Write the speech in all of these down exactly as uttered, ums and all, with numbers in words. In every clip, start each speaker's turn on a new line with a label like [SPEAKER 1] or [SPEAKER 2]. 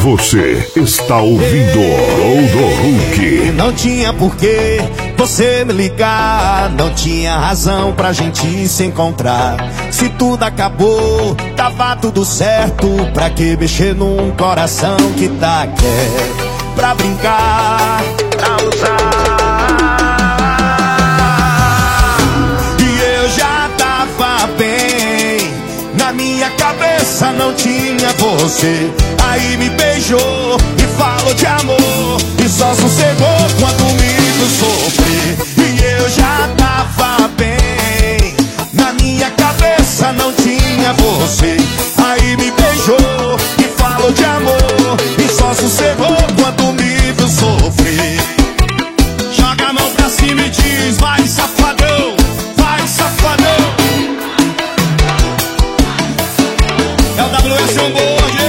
[SPEAKER 1] Você está ouvindo Gol do Hulk.
[SPEAKER 2] Não tinha porquê você me ligar, não tinha razão pra gente se encontrar. Se tudo acabou, tava tudo certo. Pra que mexer num coração que tá quieto? Pra brincar, pra usar. E eu já tava bem, na minha cabeça não tinha você. Aí me beijou e falou de amor, e só sossegou quando me viu sofrer. E eu já tava bem, na minha cabeça não tinha você. Aí me beijou e falou de amor, e só sossegou quando me viu sofrer. Joga a mão pra cima e diz: vai safadão, vai safadão. É o W S on board.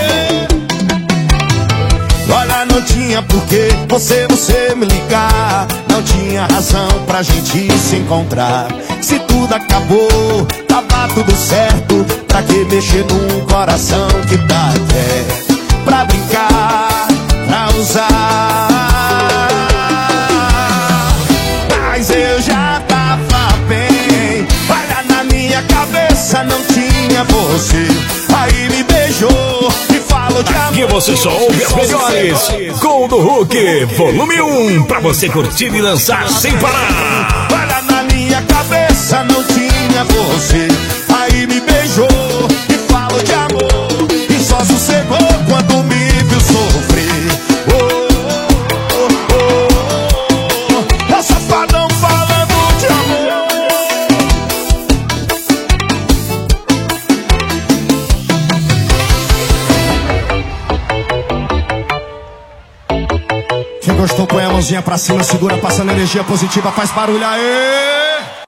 [SPEAKER 2] Olha, não tinha porquê você, você me ligar, não tinha razão pra gente se encontrar. Se tudo acabou, tava tudo certo. Pra que mexer num coração que tá até pra brincar, pra usar. Mas eu já tava bem, olha, na minha cabeça não tinha você. Aí me beijou e falou de amor.
[SPEAKER 3] Aqui você só ouve as melhores. Gol do Hulk, volume um, pra você curtir e dançar sem parar.
[SPEAKER 2] Olha, na minha cabeça não tinha você. Aí me beijou e falou de amor, e só sossegou quando me viu sofrer. Oh, oh, oh, oh, oh. É safadão falando de amor. Quem gostou põe a mãozinha pra cima, segura passando energia positiva, faz barulho aí.